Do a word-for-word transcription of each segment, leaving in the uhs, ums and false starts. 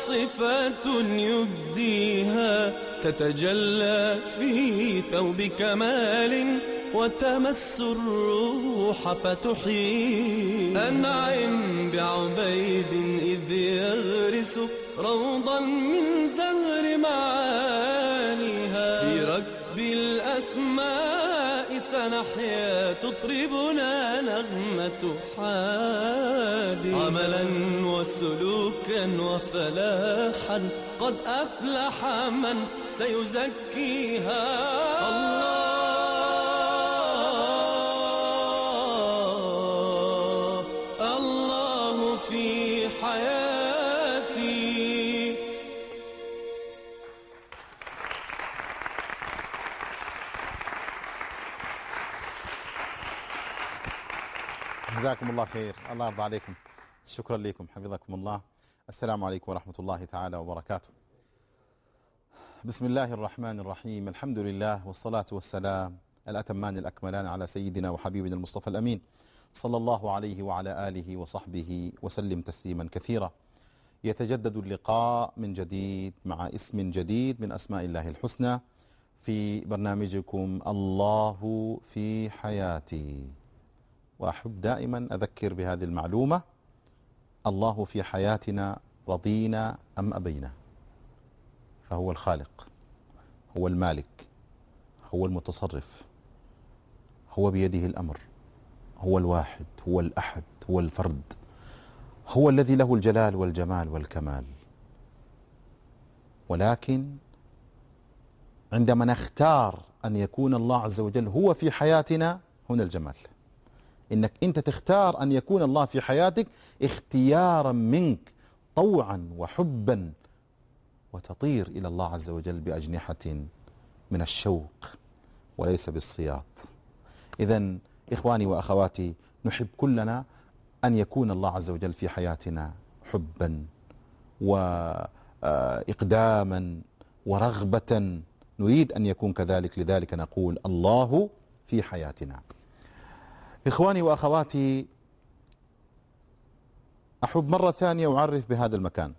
صفة يبديها تتجلى في ثوب كمال وتمس الروح فتحيي. أنعم بعبيد إذ يغرس روضا من زهر معانيها. في ركب الأسماء سنحيا تطربنا نغمة حادي. عملا وسلوكا وفلاحا قد أفلح من سيزكيها. الله الله في حياتي. جزاكم الله خير، الله يرضى عليكم. شكرا لكم، حفظكم الله. السلام عليكم ورحمة الله تعالى وبركاته. بسم الله الرحمن الرحيم، الحمد لله والصلاة والسلام الأتمان الأكملان على سيدنا وحبيبنا المصطفى الأمين صلى الله عليه وعلى آله وصحبه وسلم تسليما كثيرا. يتجدد اللقاء من جديد مع اسم جديد من أسماء الله الحسنى في برنامجكم الله في حياتي. وأحب دائما أذكر بهذه المعلومة: الله في حياتنا رضينا أم أبينا، فهو الخالق، هو المالك، هو المتصرف، هو بيده الأمر، هو الواحد، هو الأحد، هو الفرد، هو الذي له الجلال والجمال والكمال. ولكن عندما نختار أن يكون الله عز وجل هو في حياتنا، هنا الجمال. إنك أنت تختار أن يكون الله في حياتك اختيارا منك طوعا وحبا، وتطير إلى الله عز وجل بأجنحة من الشوق وليس بالصياط. إذن إخواني وأخواتي، نحب كلنا أن يكون الله عز وجل في حياتنا حبا وإقداما ورغبة، نريد أن يكون كذلك. لذلك نقول الله في حياتنا. إخواني وأخواتي، أحب مرة ثانية أعرف بهذا المكان.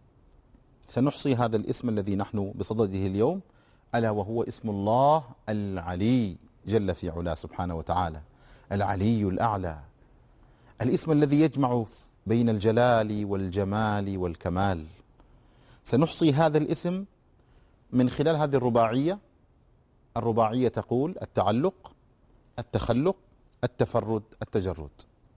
سنحصي هذا الاسم الذي نحن بصدده اليوم، ألا وهو اسم الله العلي جل في علاه سبحانه وتعالى، العلي الأعلى، الاسم الذي يجمع بين الجلال والجمال والكمال. سنحصي هذا الاسم من خلال هذه الرباعية. الرباعية تقول التعلق، التخلق، التفرد، التجرد.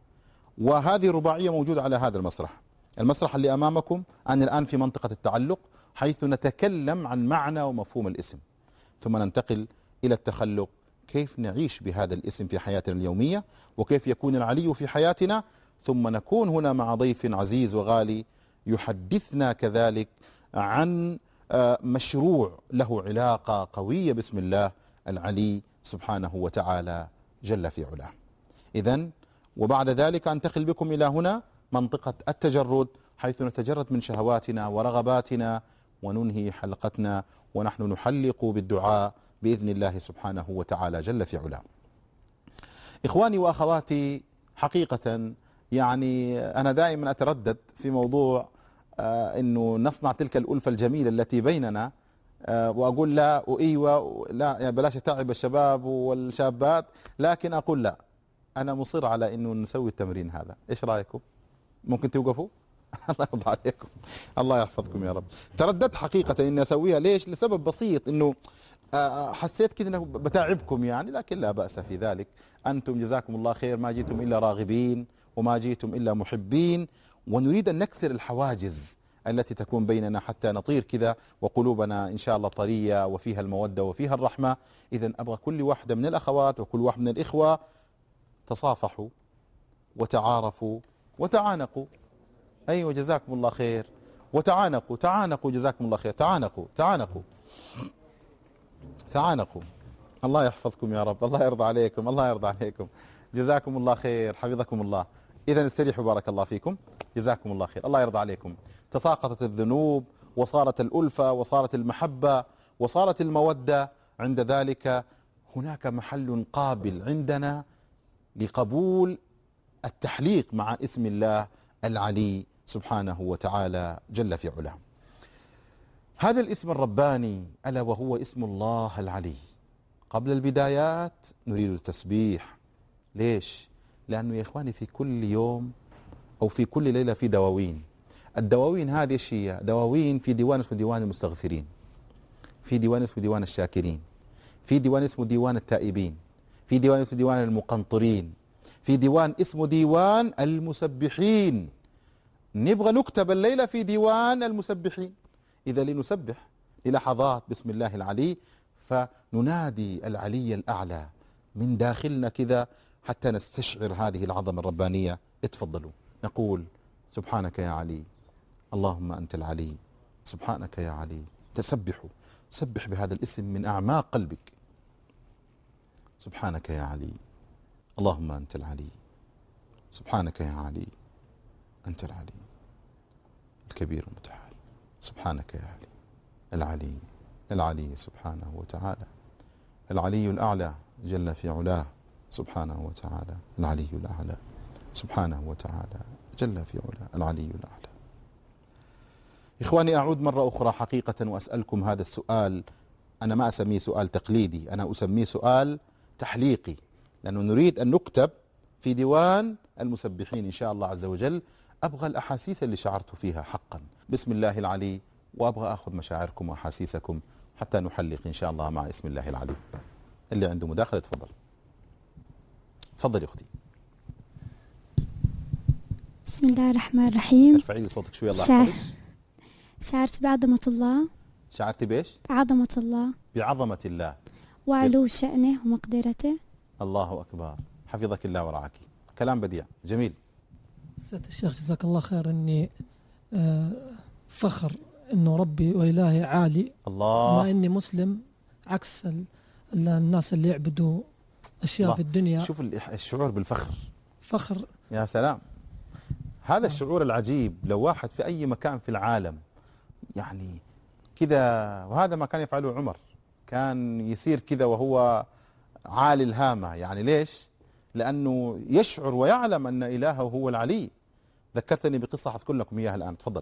وهذه الرباعية موجودة على هذا المسرح. المسرح اللي أمامكم أنا الآن في منطقة التعلق، حيث نتكلم عن معنى ومفهوم الاسم، ثم ننتقل إلى التخلق، كيف نعيش بهذا الاسم في حياتنا اليومية، وكيف يكون العلي في حياتنا. ثم نكون هنا مع ضيف عزيز وغالي يحدثنا كذلك عن مشروع له علاقة قوية باسم الله العلي سبحانه وتعالى جل في علاه. إذن وبعد ذلك أنتقل بكم إلى هنا منطقة التجرد، حيث نتجرد من شهواتنا ورغباتنا، وننهي حلقتنا ونحن نحلق بالدعاء بإذن الله سبحانه وتعالى جل في علاه. إخواني وأخواتي، حقيقة يعني أنا دائما أتردد في موضوع آه أنه نصنع تلك الألفة الجميلة التي بيننا، آه وأقول لا وإيوة لا، يعني بلاش أتعب الشباب والشابات، لكن أقول لا، أنا مصر على أنه نسوي التمرين هذا. إيش رأيكم؟ ممكن توقفوا؟ الله يرضى عليكم، الله يحفظكم يا رب. ترددت حقيقة إني أسويها، ليش؟ لسبب بسيط، إنه حسيت كذا إنه بتعبكم يعني، لكن لا بأس في ذلك. أنتم جزاكم الله خير ما جيتم إلا راغبين وما جيتم إلا محبين، ونريد أن نكسر الحواجز التي تكون بيننا حتى نطير كذا وقلوبنا إن شاء الله طرية وفيها المودة وفيها الرحمة. إذن أبغى كل واحدة من الأخوات وكل واحد من الإخوة تصافحوا وتعارفوا وتعانقوا. أيوة جزاكم الله خير. وتعانقوا، تعانقوا جزاكم الله خير، تعانقوا تعانقوا تعانقوا. الله يحفظكم يا رب، الله يرضى عليكم، الله يرضى عليكم، جزاكم الله خير، حفظكم الله. إذا استريحوا بارك الله فيكم، جزاكم الله خير، الله يرضى عليكم. تساقطت الذنوب وصارت الألفة وصارت المحبة وصارت المودة. عند ذلك هناك محل قابل عندنا لقبول التحليق مع اسم الله العلي سبحانه وتعالى جل في علاه. هذا الاسم الرباني ألا وهو اسم الله العلي. قبل البدايات نريد التسبيح. ليش؟ لأنه يا إخواني في كل يوم أو في كل ليلة في دواوين. الدواوين هذه الشيء دواوين في ديوان اسمه ديوان المستغفرين، في ديوان اسمه ديوان الشاكرين، في ديوان اسمه ديوان التائبين، في ديوان اسمه ديوان المقنطرين، في ديوان اسمه ديوان المسبحين. نبغى نكتب الليلة في ديوان المسبحين. إذا لنسبح للحظات بسم الله العلي، فننادي العلي الأعلى من داخلنا كذا حتى نستشعر هذه العظمة الربانية. اتفضلوا نقول سبحانك يا علي، اللهم أنت العلي، سبحانك يا علي. تسبحوا، سبح بهذا الاسم من أعماق قلبك. سبحانك يا علي، اللهم أنت العلي، سبحانك يا علي، أنت العلي الكبير المتعال. سبحانك يا علي، العلي العلي سبحانه وتعالى، العلي الأعلى جل في علاه سبحانه وتعالى، العلي الأعلى سبحانه وتعالى جل في علاه، العلي الأعلى. إخواني أعود مرة أخرى حقيقة وأسألكم هذا السؤال. أنا ما أسميه سؤال تقليدي، أنا أسميه سؤال تحليقي، لأنه نريد أن نكتب في ديوان المسبحين إن شاء الله عز وجل. أبغى الأحاسيس اللي شعرت فيها حقا بسم الله العلي، وأبغى أخذ مشاعركم وأحاسيسكم حتى نحلق إن شاء الله مع اسم الله العلي. اللي عنده مداخلة تفضل. تفضل يا أختي. بسم الله الرحمن الرحيم. ارفعي لي صوتك شوي الله شعر يحفظك. شعرت بعظمة الله. شعرتي بإيش؟ بعظمة الله بعظمة الله وعلو شأنه ومقدرته. الله أكبر، حفظك الله ورعاك. كلام بديع جميل. سيادة الشيخ جزاك الله خير، اني آه فخر انه ربي وإلهي عالي، الله، ما اني مسلم عكس ال- ال- الناس اللي يعبدوا اشياء الله. في الدنيا. شوف الشعور بالفخر. فخر. يا سلام، هذا الشعور العجيب. لو واحد في أي مكان في العالم يعني كذا، وهذا ما كان يفعله عمر، كان يصير كذا وهو عالي الهامة. يعني ليش؟ لأنه يشعر ويعلم أن إلهه هو العلي. ذكرتني بقصة حذكر لكم إياها الآن. تفضل.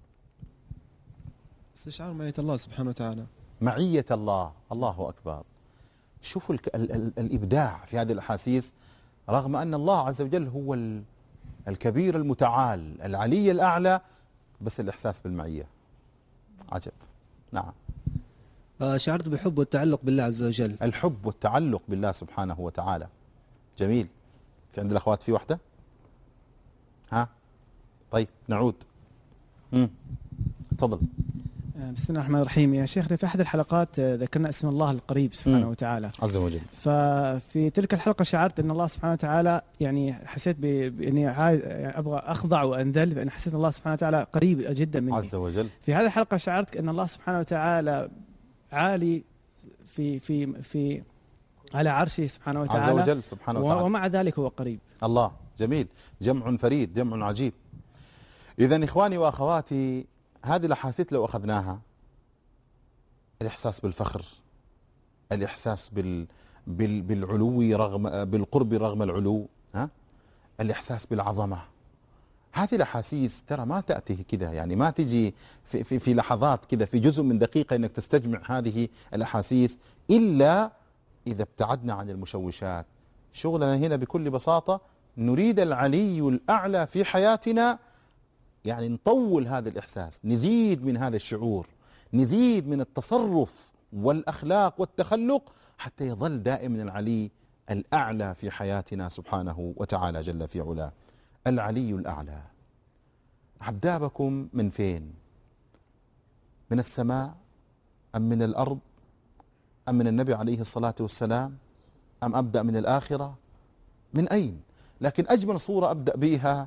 استشعار معية الله سبحانه وتعالى. معية الله، الله أكبر. شوفوا ال ال ال الإبداع في هذه الأحاسيس، رغم أن الله عز وجل هو ال الكبير المتعال العلي الأعلى، بس الإحساس بالمعية عجب. نعم. آه شعرت بحب والتعلق بالله عز وجل. الحب والتعلق بالله سبحانه وتعالى. جميل. في عند الأخوات في واحدة؟ ها؟ طيب نعود. امم تفضل. بسم الله الرحمن الرحيم. يا شيخنا في أحد الحلقات ذكرنا اسم الله القريب سبحانه مم. وتعالى عز وجل. ففي تلك الحلقة شعرت أن الله سبحانه وتعالى يعني حسيت ب- بأني عايز يعني أبغى أخضع وأنذل، لأن حسيت أن الله سبحانه وتعالى قريب جدا مني. عز وجل. في هذه الحلقة شعرت أن الله سبحانه وتعالى عالي في في في على عرشه سبحانه عز وتعالى، وجل سبحانه و- وتعالى. ومع ذلك هو قريب. الله جميل. جمع فريد، جمع عجيب. إذا إخواني وأخواتي، هذه الأحاسيس لو أخذناها، الإحساس بالفخر، الإحساس بال بال بالعلو رغم بالقرب رغم العلو، ها؟ الإحساس بالعظمة. هذه الأحاسيس ترى ما تأتي كذا، يعني ما تجي في, في, في لحظات كذا في جزء من دقيقة إنك تستجمع هذه الأحاسيس، إلا إذا ابتعدنا عن المشوشات. شغلنا هنا بكل بساطة نريد العلي الأعلى في حياتنا، يعني نطول هذا الإحساس، نزيد من هذا الشعور، نزيد من التصرف والأخلاق والتخلق حتى يظل دائما العلي الأعلى في حياتنا سبحانه وتعالى جل في علاه. العلي الأعلى. عبدابكم من فين؟ من السماء أم من الأرض أم من النبي عليه الصلاة والسلام أم أبدأ من الآخرة؟ من أين؟ لكن أجمل صورة أبدأ بها،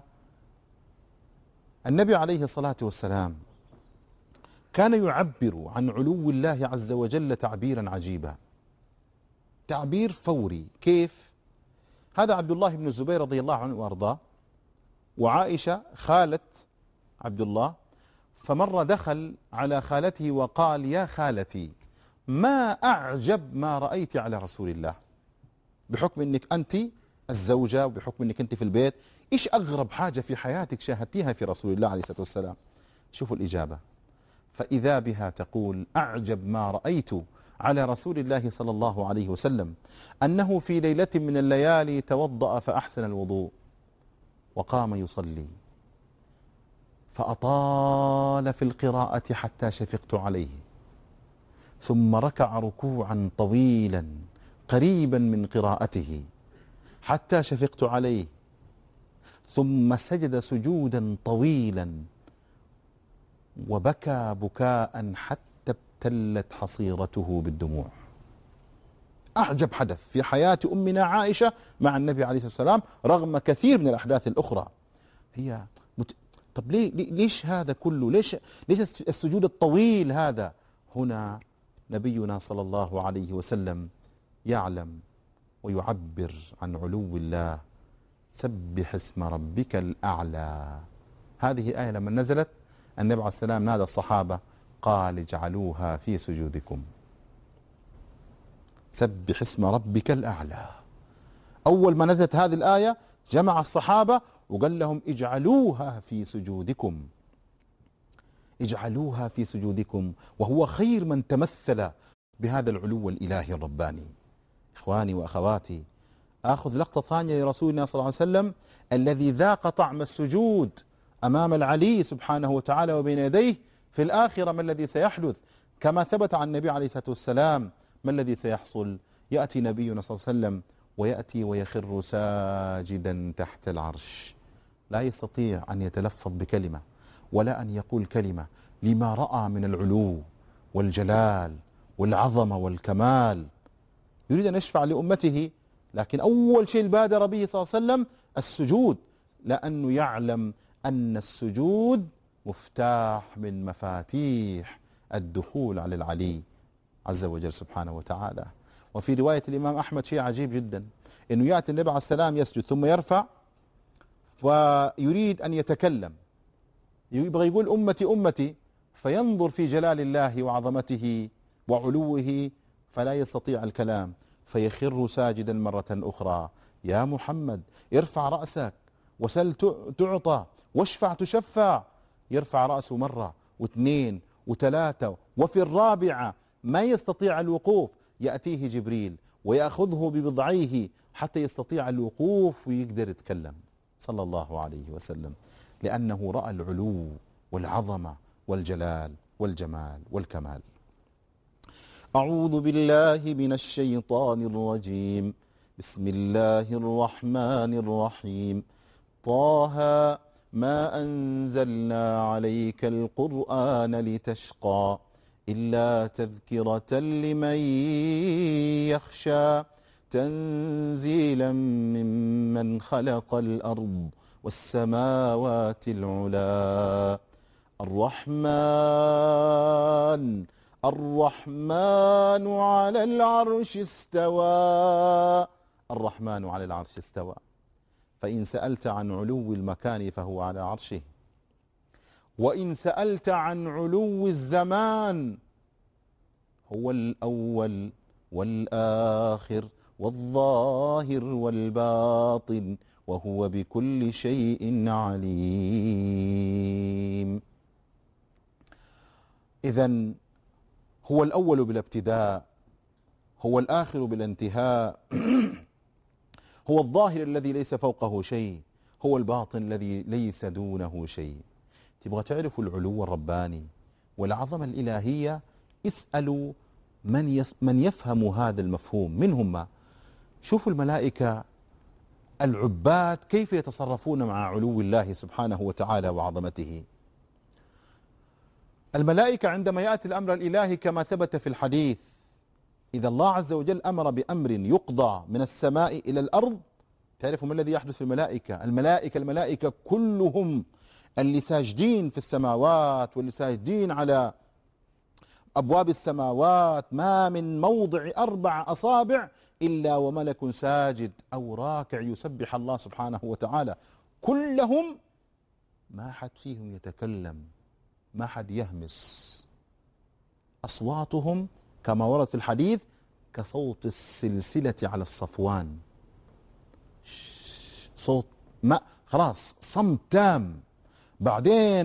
النبي عليه الصلاة والسلام كان يعبر عن علو الله عز وجل تعبيرا عجيبا، تعبير فوري. كيف؟ هذا عبد الله بن الزبير رضي الله عنه وأرضاه، وعائشة خالة عبد الله، فمر دخل على خالته وقال: يا خالتي، ما أعجب ما رأيت على رسول الله، بحكم أنك أنت الزوجة وبحكم أنك أنت في البيت، إيش أغرب حاجة في حياتك شاهدتيها في رسول الله عليه الصلاة والسلام؟ شوفوا الإجابة. فإذا بها تقول: أعجب ما رأيت على رسول الله صلى الله عليه وسلم أنه في ليلة من الليالي توضأ فأحسن الوضوء وقام يصلي، فأطال في القراءة حتى شفقت عليه، ثم ركع ركوعا طويلا قريبا من قراءته حتى شفقت عليه، ثم سجد سجودا طويلا وبكى بكاء حتى ابتلت حصيرته بالدموع. أعجب حدث في حياة أمنا عائشة مع النبي عليه الصلاة والسلام رغم كثير من الأحداث الأخرى. هي مت... طب ليه ليش هذا كله؟ ليش ليش السجود الطويل هذا؟ هنا نبينا صلى الله عليه وسلم يعلم ويعبر عن علو الله. سبح اسم ربك الأعلى. هذه آية لما نزلت النبي عليه السلام نادى الصحابة قال: اجعلوها في سجودكم. سبح اسم ربك الأعلى. أول ما نزلت هذه الآية جمع الصحابة وقال لهم: اجعلوها في سجودكم، اجعلوها في سجودكم، وهو خير من تمثل بهذا العلو الإلهي الرباني. إخواني وأخواتي، آخذ لقطة ثانية لرسولنا صلى الله عليه وسلم الذي ذاق طعم السجود أمام العلي سبحانه وتعالى وبين يديه. في الآخرة ما الذي سيحدث؟ كما ثبت عن النبي عليه الصلاة والسلام ما الذي سيحصل؟ يأتي نبينا صلى الله عليه وسلم ويأتي ويخر ساجدا تحت العرش، لا يستطيع أن يتلفظ بكلمة ولا أن يقول كلمة لما رأى من العلو والجلال والعظمة والكمال. يريد أن يشفع لأمته، لكن أول شيء بادر به صلى الله عليه وسلم السجود، لأنه يعلم أن السجود مفتاح من مفاتيح الدخول على العلي عز وجل سبحانه وتعالى. وفي رواية الإمام أحمد شيء عجيب جدا، أنه يأتي النبي عليه السلام يسجد ثم يرفع ويريد أن يتكلم، يبغى يقول أمتي أمتي، فينظر في جلال الله وعظمته وعلوه فلا يستطيع الكلام، فيخر ساجدا مرة أخرى: يا محمد ارفع رأسك وسل تعطى واشفع تشفع. يرفع رأسه مرة واثنين وثلاثة، وفي الرابعة ما يستطيع الوقوف، يأتيه جبريل ويأخذه ببضعيه حتى يستطيع الوقوف ويقدر يتكلم صلى الله عليه وسلم، لأنه رأى العلو والعظمة والجلال والجمال والكمال. أعوذ بالله من الشيطان الرجيم. بسم الله الرحمن الرحيم. طه ما أنزلنا عليك القرآن لتشقى إلا تذكرة لمن يخشى تنزيلا ممن خلق الأرض والسماوات العلى الرحمن الرحمن على العرش استوى. الرحمن على العرش استوى. فإن سألت عن علو المكان فهو على عرشه، وإن سألت عن علو الزمان هو الأول والآخر والظاهر والباطن وهو بكل شيء عليم. إذن هو الأول بلا ابتداء، هو الآخر بلا انتهاء، هو الظاهر الذي ليس فوقه شيء، هو الباطن الذي ليس دونه شيء. تبغى تعرفوا العلو الرباني والعظمة الإلهية؟ اسألوا من يس من يفهم هذا المفهوم. من هم؟ شوفوا الملائكة العباد كيف يتصرفون مع علو الله سبحانه وتعالى وعظمته. الملائكة عندما يأتي الأمر الإلهي كما ثبت في الحديث، إذا الله عز وجل أمر بأمر يقضى من السماء إلى الأرض، تعرفوا ما الذي يحدث في الملائكة؟ الملائكة الملائكة كلهم اللي ساجدين في السماوات واللي ساجدين على أبواب السماوات، ما من موضع أربع أصابع إلا وملك ساجد أو راكع يسبح الله سبحانه وتعالى. كلهم ما حد فيهم يتكلم، ما حد يهمس. أصواتهم كما ورد في الحديث كصوت السلسلة على الصفوان، صوت ما خلاص صمت تام. بعدين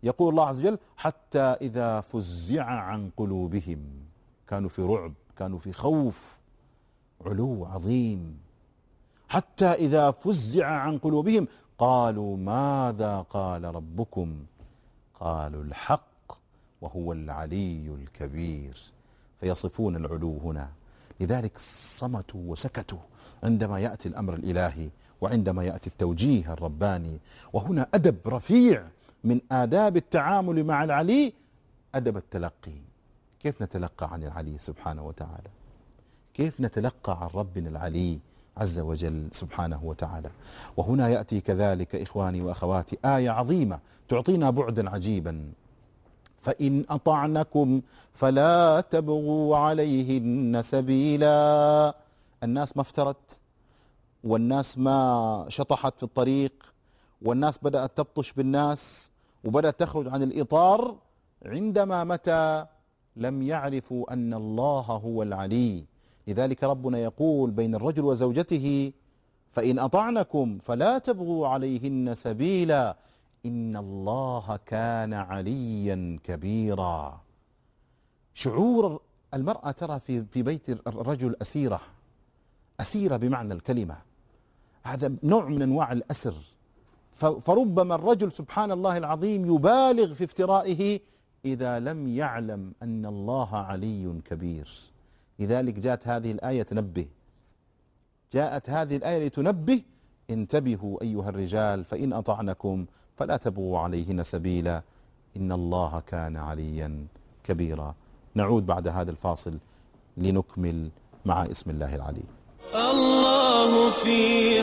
يقول الله عز وجل حتى إذا فزع عن قلوبهم، كانوا في رعب، كانوا في خوف، علو عظيم. حتى إذا فزع عن قلوبهم قالوا ماذا قال ربكم؟ قالوا الحق وهو العلي الكبير. فيصفون العلو هنا، لذلك صمتوا وسكتوا عندما يأتي الأمر الإلهي وعندما يأتي التوجيه الرباني. وهنا أدب رفيع من آداب التعامل مع العلي، أدب التلقي. كيف نتلقى عن العلي سبحانه وتعالى؟ كيف نتلقى عن ربنا العلي عز وجل سبحانه وتعالى؟ وهنا يأتي كذلك إخواني وأخواتي آية عظيمة تعطينا بعدا عجيبا. فإن أطعنكم فلا تبغوا عليهن سبيلا. الناس ما افترت، والناس ما شطحت في الطريق، والناس بدأت تبطش بالناس وبدأت تخرج عن الإطار عندما متى لم يعرفوا أن الله هو العلي. لذلك ربنا يقول بين الرجل وزوجته فإن أطعنكم فلا تبغوا عليهن سبيلا إن الله كان عليا كبيرا. شعور المرأة ترى في في بيت الرجل أسيرة، أسيرة بمعنى الكلمة، هذا نوع من أنواع الأسر. فربما الرجل سبحان الله العظيم يبالغ في افترائه إذا لم يعلم أن الله علي كبير. لذلك جاءت هذه الآية تنبه، جاءت هذه الآية لتنبه انتبهوا أيها الرجال فإن أطعنكم فلا تبغوا عليهن سبيلا إن الله كان عليا كبيرا. نعود بعد هذا الفاصل لنكمل مع اسم الله العلي. الله في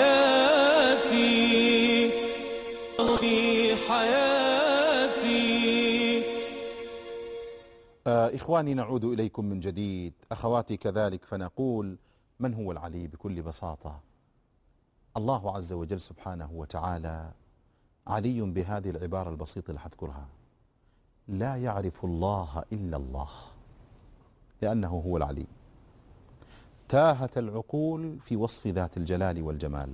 حياتي، في حياتي. آه إخواني نعود إليكم من جديد، أخواتي كذلك. فنقول من هو العلي؟ بكل بساطة الله عز وجل سبحانه وتعالى علي بهذه العبارة البسيطة اللي حذكرها: لا يعرف الله إلا الله، لأنه هو العلي. تاهت العقول في وصف ذات الجلال والجمال،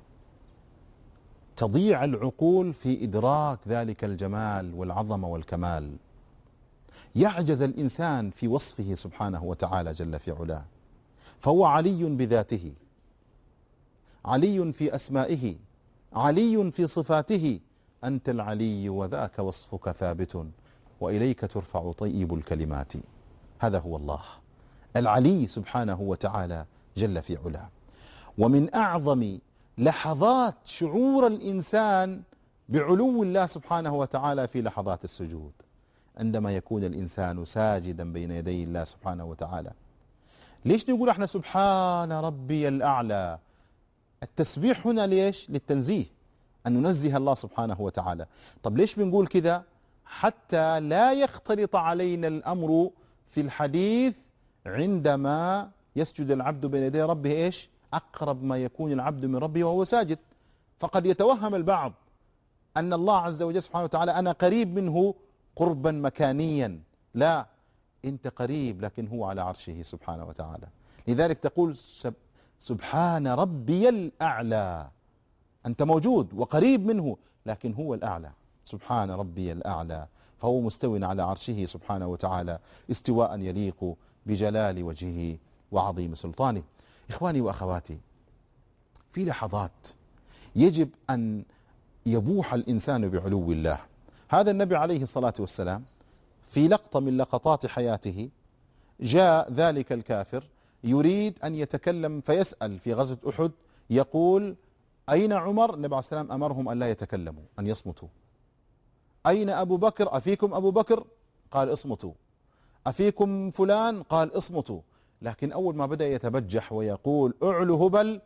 تضيع العقول في إدراك ذلك الجمال والعظمة والكمال، يعجز الإنسان في وصفه سبحانه وتعالى جل في علاه. فهو علي بذاته، علي في أسمائه، علي في صفاته. أنت العلي وذاك وصفك ثابت وإليك ترفع طيب الكلمات. هذا هو الله العلي سبحانه وتعالى جل في علاه. ومن أعظم لحظات شعور الإنسان بعلو الله سبحانه وتعالى في لحظات السجود، عندما يكون الإنسان ساجدا بين يدي الله سبحانه وتعالى. ليش نقول احنا سبحان ربي الأعلى؟ التسبيح هنا ليش؟ للتنزيه، أن ننزه الله سبحانه وتعالى. طب ليش بنقول كذا؟ حتى لا يختلط علينا الأمر في الحديث عندما يسجد العبد بين يدي ربه ايش؟ أقرب ما يكون العبد من ربه وهو ساجد. فقد يتوهم البعض أن الله عز وجل سبحانه وتعالى أنا قريب منه قربا مكانيا. لا، أنت قريب لكن هو على عرشه سبحانه وتعالى. لذلك تقول سبحان ربي الأعلى، أنت موجود وقريب منه لكن هو الأعلى. سبحان ربي الأعلى، فهو مستو على عرشه سبحانه وتعالى استواء يليق بجلال وجهه وعظيم سلطانه. إخواني وأخواتي، في لحظات يجب أن يبوح الإنسان بعلو الله. هذا النبي عليه الصلاة والسلام في لقطة من لقطات حياته جاء ذلك الكافر يريد أن يتكلم فيسأل في غزوة أحد، يقول أين عمر؟ النبي عليه السلام أمرهم أن لا يتكلموا، أن يصمتوا. أين أبو بكر؟ أفيكم أبو بكر؟ قال اصمتوا. أفيكم فلان؟ قال اصمتوا. لكن أول ما بدأ يتبجح ويقول اعلو هبل،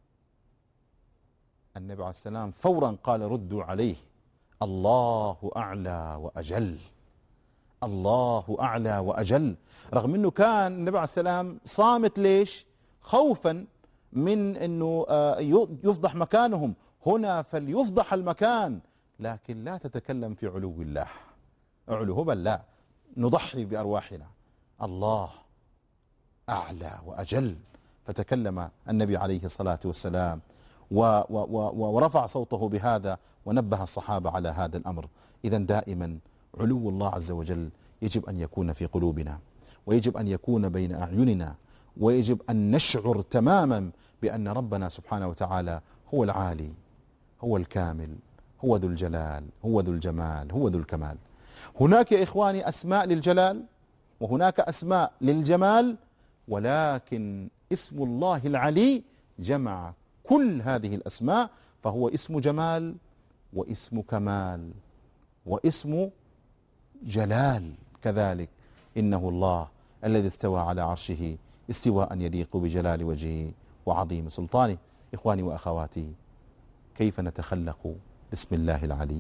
النبي عليه السلام فورا قال ردوا عليه: الله أعلى وأجل، الله أعلى وأجل. رغم أنه كان النبي عليه السلام صامت، ليش؟ خوفا من أنه يفضح مكانهم. هنا فليفضح المكان، لكن لا تتكلم في علو الله. اعلو هبل لا، نضحي بأرواحنا. الله أعلى وأجل. فتكلم النبي عليه الصلاة والسلام ورفع صوته بهذا ونبه الصحابة على هذا الأمر. إذا دائما علو الله عز وجل يجب أن يكون في قلوبنا، ويجب أن يكون بين أعيننا، ويجب أن نشعر تماما بأن ربنا سبحانه وتعالى هو العالي، هو الكامل، هو ذو الجلال، هو ذو الجمال، هو ذو الكمال. هناك يا إخواني أسماء للجلال وهناك أسماء للجمال، ولكن اسم الله العلي جمع كل هذه الأسماء، فهو اسم جمال واسم كمال واسم جلال كذلك. إنه الله الذي استوى على عرشه استواء يليق بجلال وجهه وعظيم سلطانه. إخواني وأخواتي، كيف نتخلق باسم الله العلي؟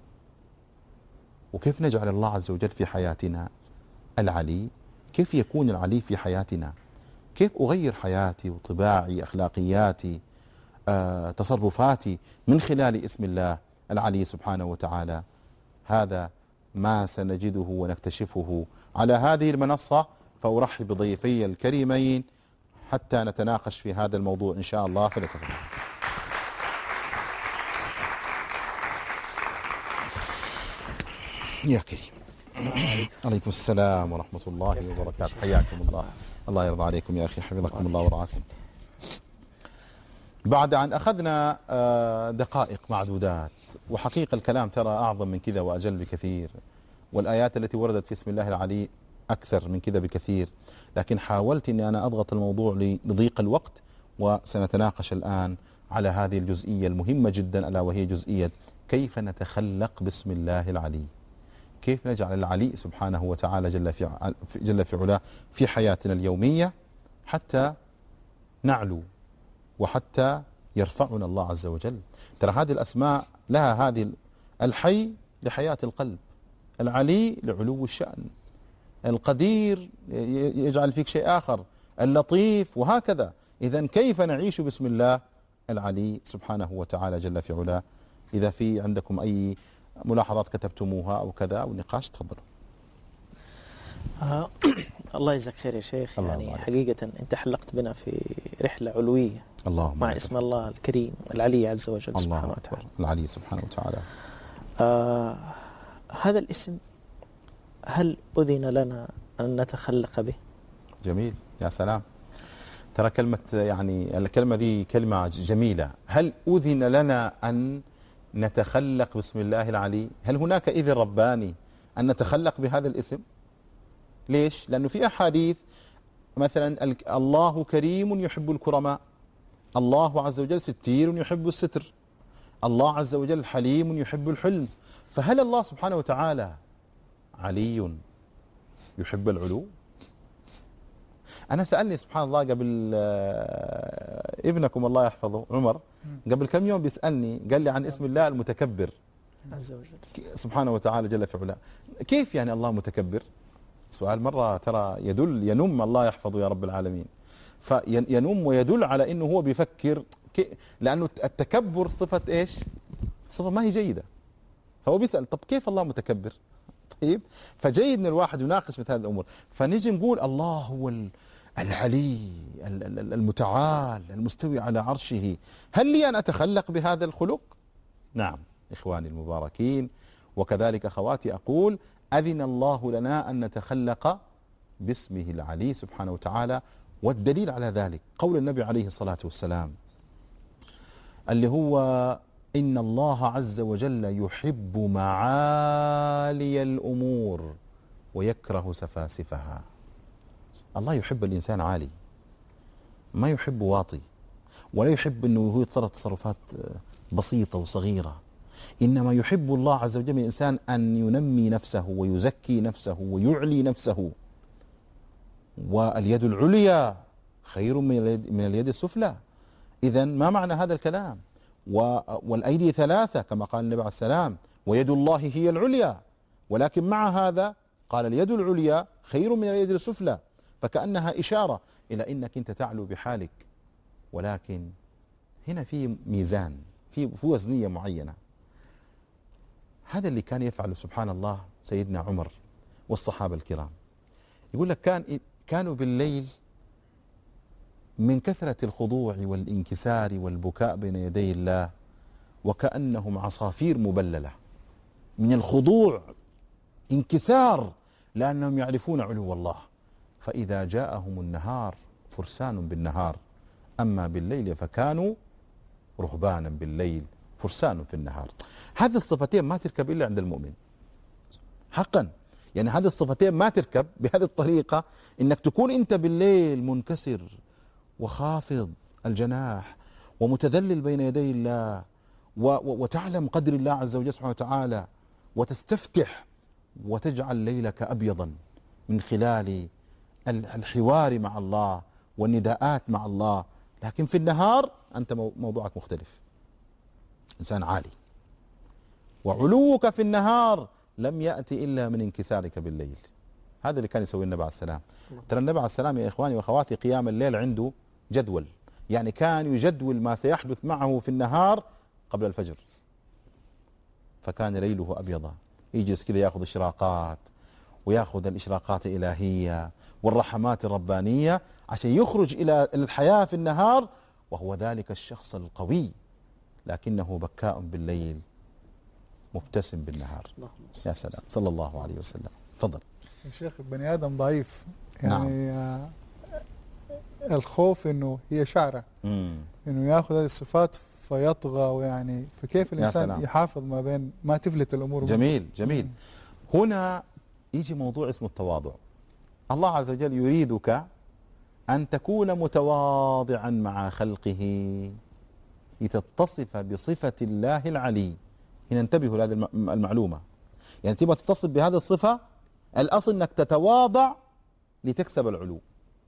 وكيف نجعل الله عز وجل في حياتنا العلي؟ كيف يكون العلي في حياتنا؟ كيف أغير حياتي وطباعي، أخلاقياتي، آه، تصرفاتي من خلال اسم الله العلي سبحانه وتعالى؟ هذا ما سنجده ونكتشفه على هذه المنصة، فأرحب بضيفي الكريمين حتى نتناقش في هذا الموضوع إن شاء الله. فلتفضل. يا كريم. عليكم السلام ورحمة الله وبركاته، حياكم الله. الله يرضى عليكم يا أخي، حفظكم الله ورعاكم. بعد أن أخذنا دقائق معدودات، وحقيقة الكلام ترى أعظم من كذا وأجل بكثير، والآيات التي وردت في اسم الله العلي أكثر من كذا بكثير، لكن حاولت أني أنا أضغط الموضوع لضيق الوقت، وسنتناقش الآن على هذه الجزئية المهمة جدا، ألا وهي جزئية كيف نتخلق باسم الله العلي، كيف نجعل العلي سبحانه وتعالى جل في جل في علاه في حياتنا اليومية حتى نعلو وحتى يرفعنا الله عز وجل. ترى هذه الأسماء لها هذه الحي لحياة القلب، العلي لعلو الشأن، القدير يجعل فيك شيء آخر، اللطيف، وهكذا. إذن كيف نعيش باسم الله العلي سبحانه وتعالى جل في علاه؟ إذا في عندكم أي ملاحظات كتبتموها أو كذا أو نقاش تفضلوا. آه الله يجزاك خير يا شيخ. يعني عليك. حقيقة أنت حلقت بنا في رحلة علوية اللهم مع اسم الله الكريم العلي عز وجل سبحانه وتعالى. العلي سبحانه وتعالى. آه هذا الاسم هل أذن لنا أن نتخلق به؟ جميل، يا سلام. ترى كلمة يعني الكلمة دي كلمة جميلة. هل أذن لنا أن نتخلق باسم الله العلي؟ هل هناك إذن رباني أن نتخلق بهذا الاسم؟ ليش؟ لأنه في أحاديث مثلا الله كريم يحب الكرماء، الله عز وجل ستير يحب الستر، الله عز وجل حليم يحب الحلم. فهل الله سبحانه وتعالى علي يحب العلو؟ أنا سألني سبحان الله قبل ابنكم الله يحفظه عمر قبل كم يوم بيسألني، قال لي عن اسم الله المتكبر عز وجل سبحانه وتعالى جل في علاه. كيف يعني الله متكبر؟ سؤال مرة ترى يدل ينم الله يحفظه يا رب العالمين، فينم ويدل على انه هو بيفكر، لانه التكبر صفة ايش؟ صفة ما هي جيدة. فهو بيسأل طب كيف الله متكبر؟ طيب فجيد ان الواحد يناقش مثل هذه الامور، فنيجي نقول الله هو العلي المتعال المستوي على عرشه. هل لي ان اتخلق بهذا الخلق؟ نعم اخواني المباركين، وكذلك اخواتي اقول أذن الله لنا أن نتخلق باسمه العلي سبحانه وتعالى. والدليل على ذلك قول النبي عليه الصلاة والسلام اللي هو إن الله عز وجل يحب معالي الأمور ويكره سفاسفها. الله يحب الإنسان عالي، ما يحب واطي، ولا يحب أنه هو يتصرف تصرفات بسيطة وصغيرة، إنما يحب الله عز وجل من الإنسان أن ينمي نفسه ويزكي نفسه ويعلي نفسه. واليد العليا خير من اليد, من اليد السفلى. إذن ما معنى هذا الكلام؟ والأيدي ثلاثة كما قال النبي عليه السلام، ويد الله هي العليا، ولكن مع هذا قال اليد العليا خير من اليد السفلى، فكأنها إشارة إلى أنك أنت تعلو بحالك. ولكن هنا في ميزان، في وزنية معينة. هذا اللي كان يفعله سبحان الله سيدنا عمر والصحابة الكرام. يقول لك كان كانوا بالليل من كثرة الخضوع والانكسار والبكاء بين يدي الله وكأنهم عصافير مبللة، من الخضوع، انكسار، لأنهم يعرفون علو الله. فإذا جاءهم النهار فرسان بالنهار، أما بالليل فكانوا رهبانا بالليل فرسان في النهار. هذه الصفتين ما تركب إلا عند المؤمن حقا. يعني هذه الصفتين ما تركب بهذه الطريقة، إنك تكون أنت بالليل منكسر وخافض الجناح ومتذلل بين يدي الله، وتعلم قدر الله عز وجل سبحانه وتعالى، وتستفتح وتجعل ليلك أبيضا من خلال الحوار مع الله والنداءات مع الله. لكن في النهار أنت موضوعك مختلف، إنسان عالي، وعلوك في النهار لم يأتي إلا من انكسارك بالليل. هذا اللي كان يسوي النبي عليه السلام. ترى النبي عليه السلام يا إخواني وأخواتي قيام الليل عنده جدول، يعني كان يجدول ما سيحدث معه في النهار قبل الفجر. فكان ليله أبيضا، يجلس كذا يأخذ إشراقات ويأخذ الإشراقات الإلهية والرحمات الربانية عشان يخرج إلى الحياة في النهار وهو ذلك الشخص القوي، لكنه بكاء بالليل مبتسم بالنهار. يا سلام، صلى الله عليه وسلم. تفضل يا شيخ. بني آدم ضعيف، يعني نعم. الخوف انه هي شعره، مم. انه ياخذ هذه الصفات فيطغى، ويعني فكيف الانسان يحافظ ما بين ما تفلت الامور؟ جميل جميل. مم. هنا يجي موضوع اسمه التواضع. الله عز وجل يريدك أن تكون متواضعا مع خلقه لتتصف بصفة الله العلي. هنا انتبهوا لهذه المعلومة، يعني تبغى تتصف بهذه الصفة، الأصل أنك تتواضع لتكسب العلو.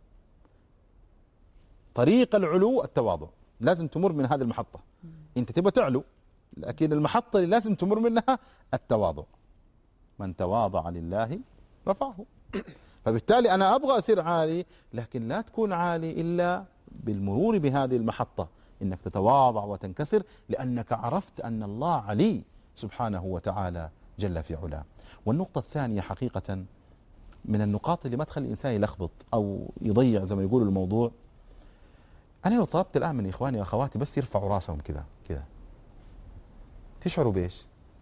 طريق العلو التواضع، لازم تمر من هذه المحطة. أنت تبغى تعلو، لكن المحطة اللي لازم تمر منها التواضع. من تواضع لله رفعه. فبالتالي أنا أبغى أصير عالي، لكن لا تكون عالي إلا بالمرور بهذه المحطة، إنك تتواضع وتنكسر لأنك عرفت أن الله علي سبحانه وتعالى جل في علاه. والنقطة الثانية حقيقة من النقاط اللي ما تخلي الإنسان يلخبط أو يضيع زي ما يقولوا الموضوع. أنا لو طلبت الآن من إخواني وأخواتي بس يرفعوا راسهم كذا كذا، تشعروا بإيش؟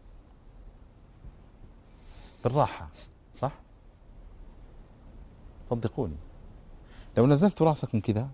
بالراحة، صح؟ صدقوني لو نزلت راسكم كذا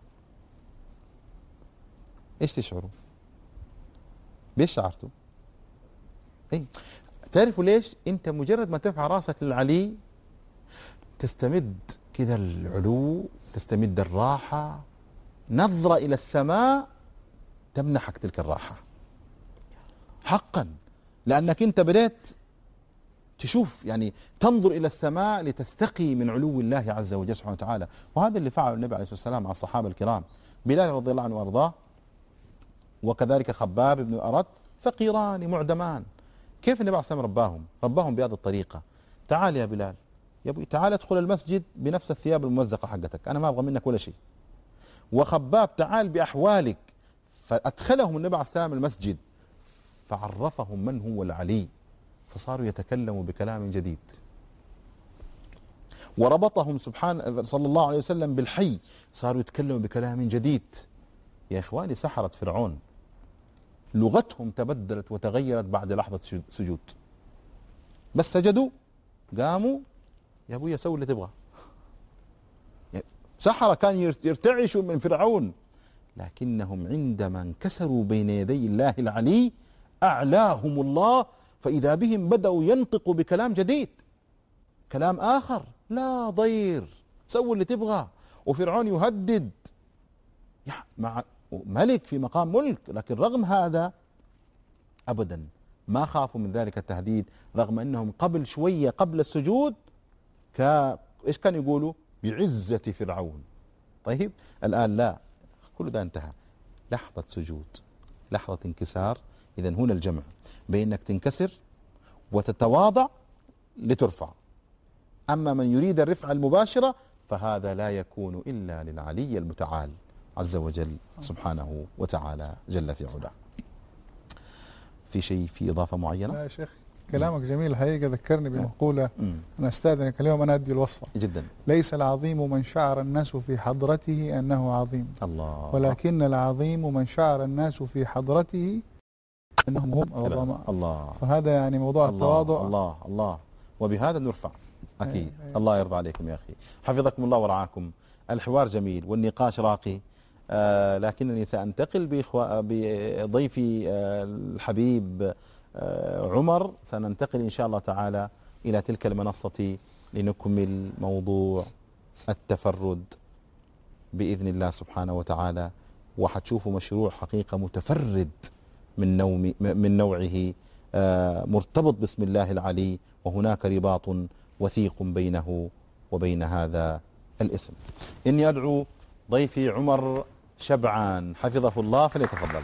ايش تشعروا؟ بايش شعرتوا؟ اي تعرفوا ليش؟ انت مجرد ما ترفع راسك للعلي تستمد كذا العلو، تستمد الراحة، نظرة إلى السماء تمنحك تلك الراحة حقا، لأنك انت بدأت تشوف، يعني تنظر إلى السماء لتستقي من علو الله عز وجل سبحانه وتعالى. وهذا اللي فعله النبي عليه الصلاة والسلام مع الصحابة الكرام. بلال رضي الله عنه وأرضاه وكذلك خباب بن أرد، فقيران معدمان. كيف النبي عليه الصلاة والسلام رباهم؟ رباهم بهذه الطريقة. تعال يا بلال، يا ابوي تعال ادخل المسجد بنفس الثياب الممزقة حقتك، أنا ما أبغى منك ولا شيء. وخباب تعال بأحوالك. فأدخلهم النبي عليه الصلاة والسلام المسجد فعرفهم من هو العلي، فصاروا يتكلموا بكلام جديد. وربطهم سبحان صلى الله عليه وسلم بالحي، صاروا يتكلموا بكلام جديد. يا إخواني سحرة فرعون لغتهم تبدلت وتغيرت بعد لحظة سجود، بس سجدوا قاموا يا أبويا سووا اللي تبغى. سحرة كان يرتعشوا من فرعون، لكنهم عندما انكسروا بين يدي الله العلي أعلاهم الله، فإذا بهم بدأوا ينطقوا بكلام جديد، كلام آخر لا ضير، سووا اللي تبغى. وفرعون يهدد مع ملك في مقام ملك، لكن رغم هذا أبدا ما خافوا من ذلك التهديد، رغم أنهم قبل شوية قبل السجود كا إيش كانوا يقولوا؟ بعزة فرعون. طيب الآن لا، كل ده انتهى، لحظة سجود، لحظة انكسار. إذا هنا الجمع بين أنك تنكسر وتتواضع لترفع. أما من يريد الرفعة المباشرة فهذا لا يكون إلا للعلي المتعال عز وجل سبحانه وتعالى جل في علاه. في شيء في إضافة معينة؟ لا يا شيخ كلامك جميل حقيقة، ذكرني بمقولة أنا أستاذنك اليوم أنا أدي الوصفة جدا. ليس العظيم من شعر الناس في حضرته أنه عظيم، الله، ولكن العظيم من شعر الناس في حضرته انهم هم عظماء. الله. فهذا يعني موضوع الله التواضع. الله الله وبهذا نرفع اكيد. أي أي. الله يرضى عليكم يا اخي، حفظكم الله ورعاكم. الحوار جميل والنقاش راقي، آه لكنني سانتقل بإخوة بضيفي آه الحبيب آه عمر، سننتقل ان شاء الله تعالى الى تلك المنصه لنكمل موضوع التفرد باذن الله سبحانه وتعالى، وحتشوفوا مشروع حقيقه متفرد من نوم من نوعه، آه مرتبط باسم الله العلي، وهناك رباط وثيق بينه وبين هذا الاسم. إني أدعو ضيفي عمر شبعان حفظه الله فليتفضل.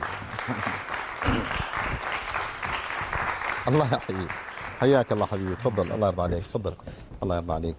الله يحييك، حياك الله حبيبي، تفضل. الله يرضى عليك، تفضل. الله يرضى عليك.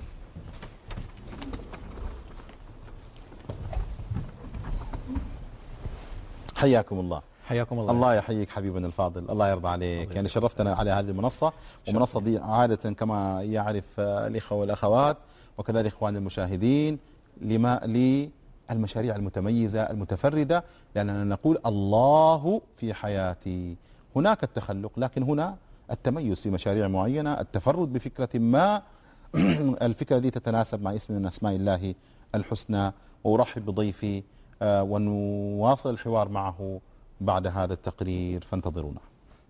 حياكم الله. حياكم الله. الله يحييك حبيبنا الفاضل، الله يرضى عليك. يعني شرفتنا على هذه المنصة، ومنصة دي عادة كما يعرف الإخوة والأخوات وكذلك إخوان المشاهدين لما للمشاريع المتميزة المتفردة، لأننا نقول الله في حياتي. هناك التخلق، لكن هنا التميز في مشاريع معينة، التفرد بفكرة ما الفكرة دي تتناسب مع اسم من أسماء الله الحسنى. وأرحب بضيفي ونواصل الحوار معه بعد هذا التقرير، فانتظرونا.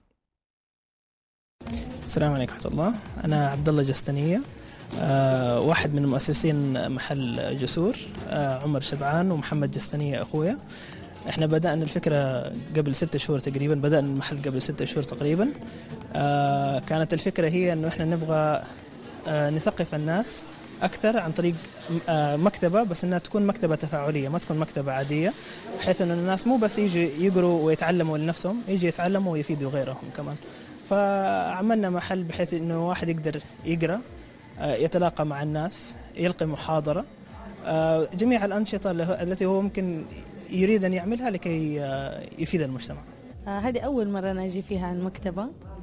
السلام عليكم ورحمة الله. أنا عبد الله جستنية، أه واحد من مؤسسين محل جسور، أه عمر شبعان ومحمد جستنية أخويا. احنا بدأنا الفكرة قبل ستة شهور تقريبا، بدأنا المحل قبل ستة شهور تقريبا. أه كانت الفكرة هي أنه احنا نبغى أه نثقف الناس أكثر عن طريق مكتبة، بس أنها تكون مكتبة تفاعلية، ما تكون مكتبة عادية، بحيث أن الناس مو بس يجي يقروا ويتعلموا لنفسهم، يجي يتعلموا ويفيدوا غيرهم كمان. فعملنا محل بحيث أنه واحد يقدر يقرأ، يتلاقى مع الناس، يلقي محاضرة، جميع الأنشطة التي هو ممكن يريد أن يعملها لكي يفيد المجتمع. هذه أول مرة أنا أجي فيها عن مكتبة،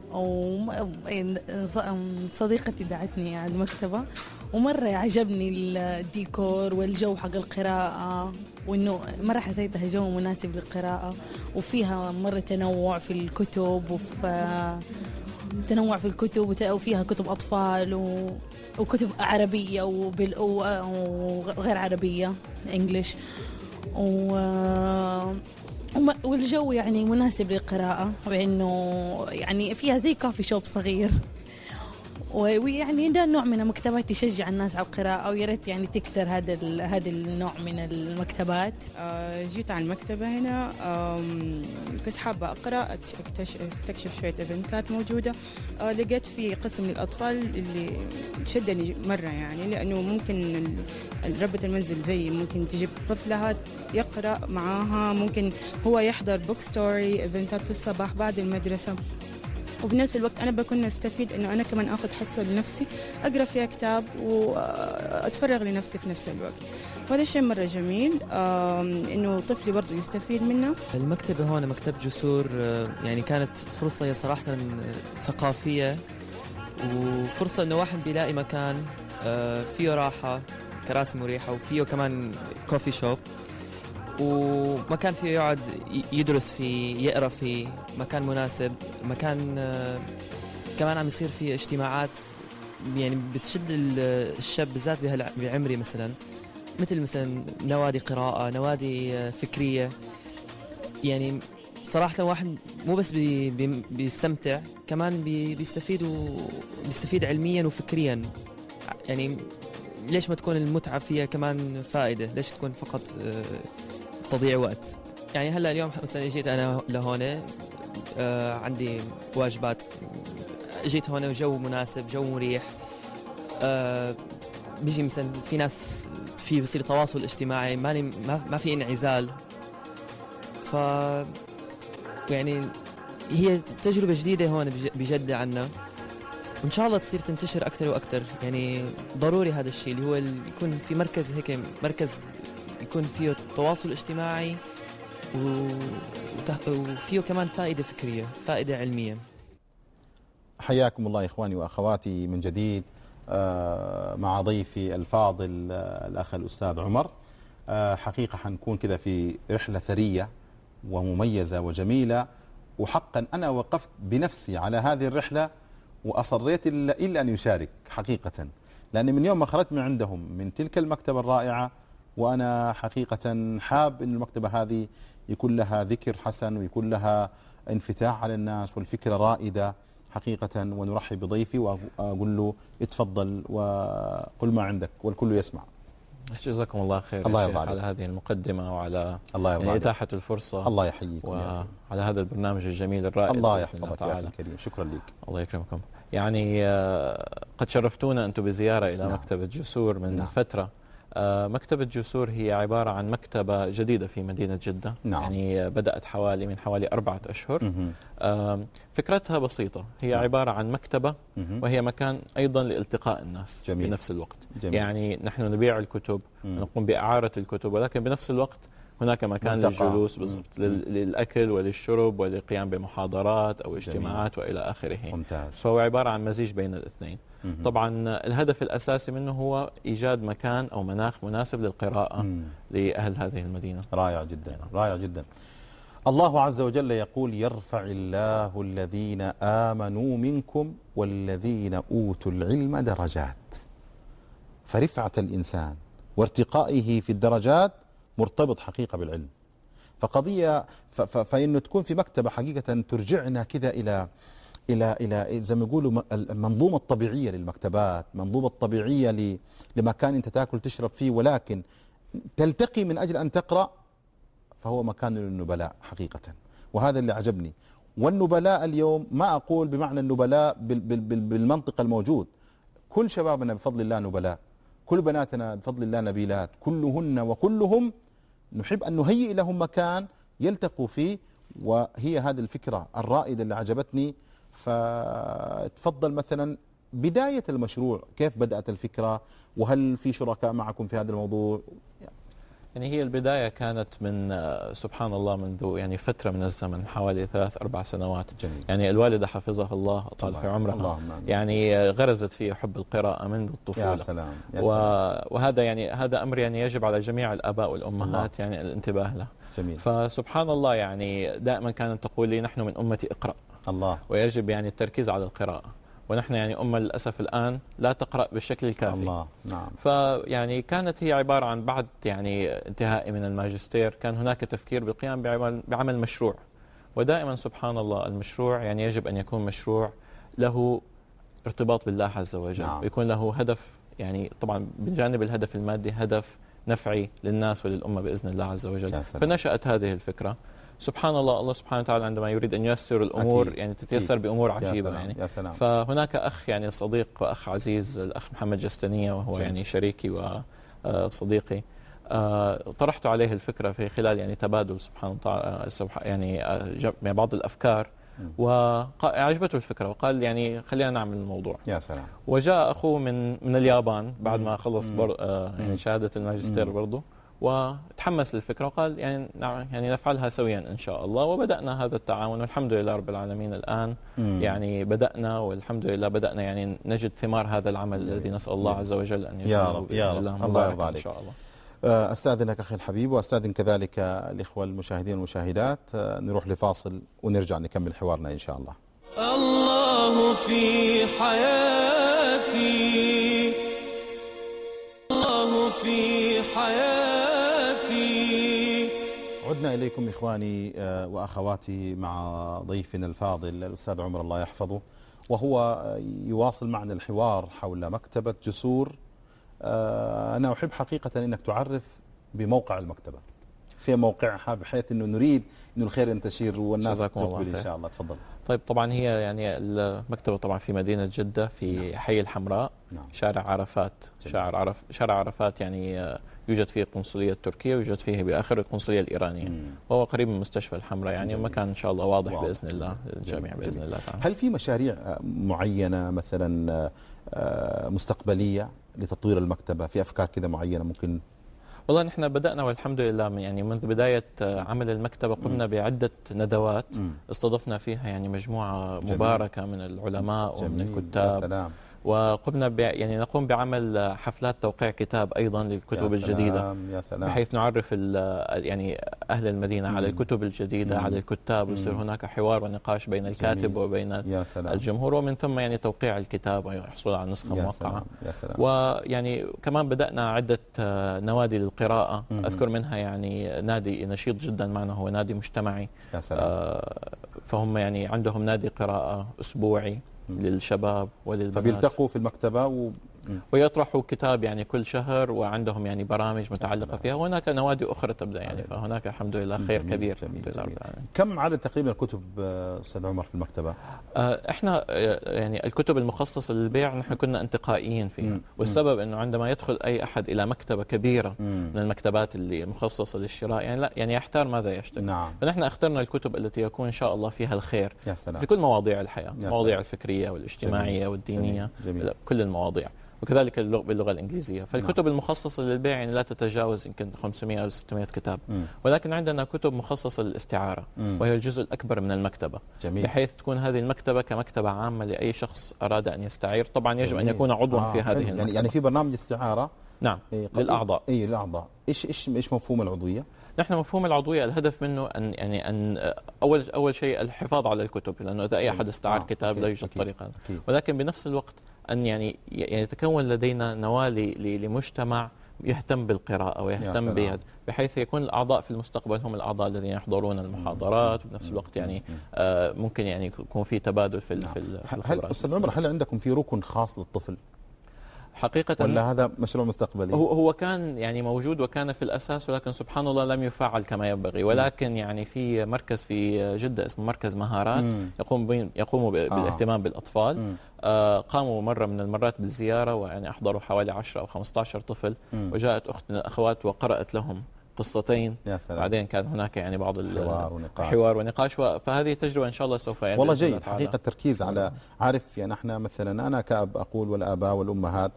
وصديقتي دعتني على المكتبة، ومرة عجبني الديكور والجو حق القراءة، وإنه مرة حسيتها جو مناسب للقراءة، وفيها مرة تنوع في الكتب، وفي تنوع في الكتب، وفيها كتب أطفال وكتب عربية وغير عربية إنجليش، والجو يعني مناسب للقراءة، وإنه يعني فيها زي كافي شوب صغير، ويعني ده النوع من المكتبات تشجع الناس على القراءة، ويا ريت يعني تكثر هذا هذا النوع من المكتبات. جيت على المكتبة هنا، كنت حابة أقرأ، استكشف شوية إيفنتات موجودة. لقيت في قسم للأطفال اللي شدني مرة، يعني لأنه ممكن ربة المنزل زي ممكن تجيب طفلها يقرأ معاها، ممكن هو يحضر بوك ستوري إيفنتات في الصباح بعد المدرسة، وبنفس الوقت أنا بكون أستفيد إنه أنا كمان أخذ حصة لنفسي أقرأ فيها كتاب وأتفرغ لنفسي في نفس الوقت. وهذا شيء مرة جميل، إنه طفلي برضو يستفيد منه. المكتبة هون مكتبة جسور، يعني كانت فرصة صراحة ثقافية، وفرصة إنه واحد بيلاقي مكان فيه راحة، كراسي مريحة، وفيه كمان كوفي شوب، ومكان فيه يقعد يدرس فيه، يقرأ فيه، مكان مناسب، مكان كمان عم يصير فيه اجتماعات يعني بتشد الشاب بالذات بعمري، مثلا مثل مثلا نوادي قراءة، نوادي فكرية. يعني صراحة واحد مو بس بي بي بيستمتع، كمان بي بيستفيد وبيستفيد علميا وفكريا. يعني ليش ما تكون المتعة فيها كمان فائدة؟ ليش تكون فقط تضييع وقت؟ يعني هلا اليوم مثلا جيت انا لهون، آه عندي واجبات، جيت هون وجو مناسب، جو مريح، آه بيجي مثلا في ناس، في بصير تواصل اجتماعي، ماني ما, ما في انعزال. ف يعني هي تجربة جديدة هون بجد عنا، وإن شاء الله تصير تنتشر أكثر وأكثر. يعني ضروري هذا الشيء اللي هو اللي يكون في مركز هيك، مركز يكون فيه تواصل اجتماعي وفيه كمان فائدة فكرية، فائدة علمية. حياكم الله إخواني وأخواتي من جديد مع ضيفي الفاضل الأخ الأستاذ عمر. حقيقة حنكون كذا في رحلة ثرية ومميزة وجميلة، وحقا أنا وقفت بنفسي على هذه الرحلة وأصريت إلا, إلا أن يشارك حقيقة، لأن من يوم ما خرجت من عندهم من تلك المكتبة الرائعة وأنا حقيقة حاب أن المكتبة هذه يكون لها ذكر حسن ويكون لها انفتاح على الناس والفكرة رائدة حقيقة، ونرحب بضيفي وأقول له اتفضل وقل ما عندك والكل يسمع. جزاكم الله خير الله يرضى على هذه المقدمة وعلى الله يعني إتاحة الفرصة. الله يحييكم وعلى هذا البرنامج الجميل الرائد. الله يحفظك يا أخي الكريم، شكرا لك. الله يكرمكم. يعني قد شرفتونا أنتم بزيارة إلى نعم. مكتبة جسور من نعم. فترة. مكتبة جسور هي عبارة عن مكتبة جديدة في مدينة جدة. نعم. يعني بدأت حوالي من حوالي أربعة أشهر. فكرتها بسيطة، هي نعم. عبارة عن مكتبة وهي مكان أيضا لالتقاء الناس جميل. بنفس الوقت. جميل. يعني نحن نبيع الكتب ونقوم بإعارة الكتب، ولكن بنفس الوقت هناك مكان منطقة. للجلوس بالضبط، للأكل وللشرب وللقيام بمحاضرات أو اجتماعات جميل. وإلى آخره. ممتاز. فهو عبارة عن مزيج بين الاثنين. مم. طبعا الهدف الأساسي منه هو إيجاد مكان أو مناخ مناسب للقراءة مم. لأهل هذه المدينة. رائع جدا، رائع جدا. الله عز وجل يقول: يرفع الله الذين آمنوا منكم والذين أوتوا العلم درجات. فرفعة الإنسان وارتقائه في الدرجات مرتبط حقيقة بالعلم. فقضية فإنه تكون في مكتبة حقيقة ترجعنا كذا إلى إلى إلى زي ما يقولوا المنظومة الطبيعية للمكتبات، منظومة طبيعية لمكان أنت تأكل تشرب فيه، ولكن تلتقي من أجل أن تقرأ، فهو مكان للنبلاء حقيقة. وهذا اللي عجبني. والنبلاء اليوم ما أقول بمعنى النبلاء بالمنطق الموجود، كل شبابنا بفضل الله نبلاء، كل بناتنا بفضل الله نبيلات، كلهن وكلهم نحب أن نهيئ لهم مكان يلتقوا فيه. وهي هذه الفكرة الرائدة اللي عجبتني. فتفضل مثلا بداية المشروع، كيف بدأت الفكرة؟ وهل في شركاء معكم في هذا الموضوع؟ يعني هي البداية كانت من سبحان الله منذ يعني فترة من الزمن، حوالي ثلاث أربع سنوات. جميل. يعني الوالدة حفظها الله أطال في عمرها، يعني غرزت في حب القراءة منذ الطفولة. يا سلام. يا سلام. وهذا يعني هذا أمر يعني يجب على جميع الآباء والأمهات الله. يعني الانتباه له. جميل. فسبحان الله يعني دائما كانت تقول لي: نحن من أمة اقرأ الله، ويجب يعني التركيز على القراءة، ونحن يعني أمة للأسف الآن لا تقرأ بالشكل الكافي. الله. نعم. فيعني كانت هي عبارة عن بعد يعني انتهائي من الماجستير كان هناك تفكير بالقيام بعمل, بعمل مشروع. ودائما سبحان الله المشروع يعني يجب أن يكون مشروع له ارتباط بالله عز وجل. نعم. يكون له هدف، يعني طبعا بجانب الهدف المادي هدف نفعي للناس وللأمة بإذن الله عز وجل. فنشأت هذه الفكرة. سبحان الله، الله سبحانه وتعالى عندما يريد أن ييسر الأمور أكيد. يعني تتيسر أكيد. بأمور عجيبة. يا سلام. يعني يا سلام. فهناك أخ يعني صديق وأخ عزيز، الأخ محمد جستنية، وهو جميل. يعني شريكي وصديقي. طرحت عليه الفكرة في خلال يعني تبادل سبحان الله يعني بعض الأفكار، وعجبته الفكرة وقال يعني خلينا نعمل الموضوع. يا سلام. وجاء أخوه من من اليابان بعد ما خلص بر يعني شهادة الماجستير برضه، وتحمس للفكرة وقال يعني يعني نفعلها سويا إن شاء الله. وبدأنا هذا التعاون والحمد لله رب العالمين. الآن مم. يعني بدأنا والحمد لله بدأنا يعني نجد ثمار هذا العمل الذي نسأل الله عز وجل أن يجعله بإذن الله. الله يرضى عليك إن شاء الله. أستاذنك أخي الحبيب، وأستاذن كذلك الإخوة المشاهدين والمشاهدات. نروح لفاصل ونرجع نكمل حوارنا إن شاء الله. الله في حياتي، الله في حياتي. عدنا إليكم إخواني وأخواتي مع ضيفنا الفاضل الأستاذ عمر الله يحفظه، وهو يواصل معنا الحوار حول مكتبة جسور. أنا أحب حقيقة أنك تعرف بموقع المكتبة، في موقعها، بحيث أنه نريد أنه الخير ينتشر والناس تقبل إن شاء الله. تفضل. طيب طبعا هي يعني المكتبة طبعا في مدينة جدة في نعم. حي الحمراء. نعم. شارع عرفات. شارع عرف شارع عرفات يعني يوجد فيه القنصلية التركية، ويوجد فيه بآخر القنصلية الإيرانية. مم. وهو قريب من مستشفى الحمراء يعني، ومكان إن شاء الله واضح واضح. بإذن الله للجميع بإذن الله تعالى. هل في مشاريع معينة مثلا مستقبلية لتطوير المكتبة؟ في أفكار كذا معينة ممكن؟ والله نحن بدأنا والحمد لله من يعني منذ بداية عمل المكتبة قمنا بعدة ندوات استضفنا فيها يعني مجموعة جميل. مباركة من العلماء جميل. ومن الكتاب. وقمنا ب يعني نقوم بعمل حفلات توقيع كتاب ايضا للكتب يا الجديده. سلام يا سلام. بحيث نعرف يعني اهل المدينه مم. على الكتب الجديده، مم. على الكتاب، ويصير هناك حوار ونقاش بين الكاتب جميل. وبين الجمهور، ومن ثم يعني توقيع الكتاب والحصول على نسخه يا موقعه. سلام. يا سلام. ويعني كمان بدانا عده نوادي للقراءه. مم. اذكر منها يعني نادي نشيط جدا معنا، هو نادي مجتمعي. يا سلام. آه فهم يعني عندهم نادي قراءه اسبوعي للشباب وللبنات، فبيلتقوا في المكتبه و... ويطرحوا كتاب يعني كل شهر، وعندهم يعني برامج متعلقه فيها، وهناك نوادي اخرى تبدا يعني، فهناك الحمد لله خير جميل كبير. جميل الحمد لله رب جميل. العالمين. كم عدد تقريبا الكتب استاذ عمر في المكتبه؟ آه احنا يعني الكتب المخصصه للبيع نحن كنا انتقائيين فيها، مم. والسبب انه عندما يدخل اي احد الى مكتبه كبيره مم. من المكتبات اللي مخصصه للشراء يعني لا يعني يحتار ماذا يشتري. نعم. فنحن اخترنا الكتب التي يكون ان شاء الله فيها الخير يا سلام. في كل مواضيع الحياه، المواضيع سلام. الفكريه والاجتماعيه جميل. والدينيه، جميل. جميل. كل المواضيع، وكذلك اللغة باللغة الإنجليزية. فالكتب نعم. المخصصة للبيع يعني لا تتجاوز يمكن خمسمائة أو ستمائة كتاب. مم. ولكن عندنا كتب مخصصة للاستعارة، مم. وهي الجزء الأكبر من المكتبة. جميل. بحيث تكون هذه المكتبة كمكتبة عامة لأي شخص أراد أن يستعير. طبعا يجب جميل. أن يكون عضوا آه. في هذه يعني المكتبة. يعني في برنامج استعارة. نعم. إيه للأعضاء. اي للأعضاء. ايش ايش ايش مفهوم العضوية؟ نحن مفهوم العضوية الهدف منه أن يعني أن أول أول شيء الحفاظ على الكتب، لأنه إذا أي أحد استعار آه. كتاب لا يوجد طريقة، ولكن بنفس الوقت أن يعني يعني يتكون لدينا نواة لمجتمع يهتم بالقراءة ويهتم بها، بحيث يكون الأعضاء في المستقبل هم الأعضاء الذين يحضرون المحاضرات، وبنفس الوقت يعني آه ممكن يعني يكون في تبادل في نعم. في الخبرات. هل أستاذ عمر هل عندكم في ركن خاص للطفل؟ حقيقة ولا هذا مشروع مستقبلي؟ هو هو كان يعني موجود وكان في الأساس، ولكن سبحان الله لم يفعل كما ينبغي. ولكن يعني في مركز في جدة اسمه مركز مهارات مم. يقوم يقوم بالاهتمام آه. بالأطفال. آه قاموا مرة من المرات بالزيارة، ويعني أحضروا حوالي عشرة أو خمسة عشر طفل. مم. وجاءت أخت من الأخوات وقرأت لهم قصتين. يا سلام. بعدين كان هناك يعني بعض الحوار ونقاش حوار ونقاش فهذه تجربة إن شاء الله سوف يعني والله جيد حقيقة التركيز على عارف يعني احنا مثلا أنا كأب أقول والآباء والأمهات